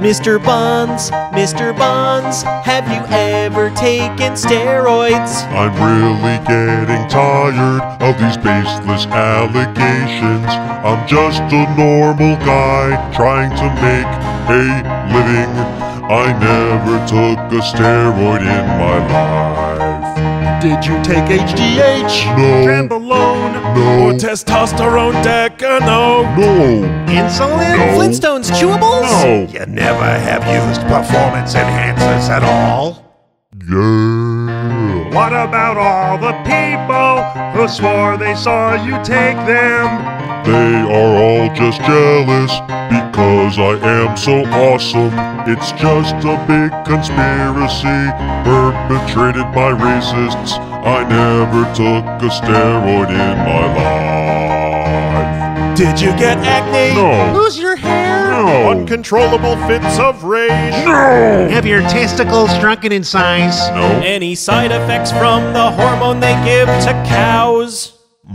Mr. Bonds, have you ever taken steroids? I'm really getting tired of these baseless allegations. I'm just a normal guy trying to make a living. I never took a steroid in my life. Did you take HGH? No. Trenbolone? No. Or testosterone Decano? No. Insulin? No. Flintstones chewables? No. You never have used performance enhancers at all? Yeah. What about all the people who swore they saw you take them? They are all just jealous because I am so awesome. It's just a big conspiracy perpetrated by racists. I never took a steroid in my life. Did you get acne? No. Lose your hair? No. Uncontrollable fits of rage? No. Have your testicles shrunken in size? No. Any side effects from the hormone they give to cows?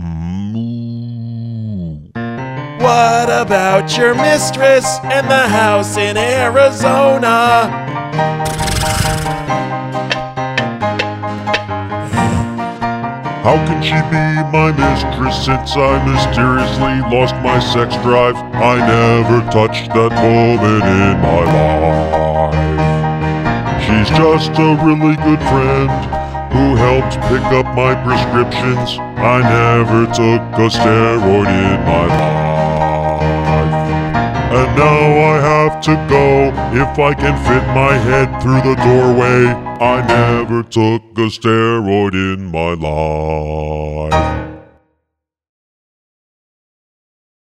What about your mistress and the house in Arizona? How can she be my mistress since I mysteriously lost my sex drive? I never touched that woman in my life. She's just a really good friend who helped pick up my prescriptions. I never took a steroid in my life. And now I have to go if I can fit my head through the doorway. I never took a steroid in my life.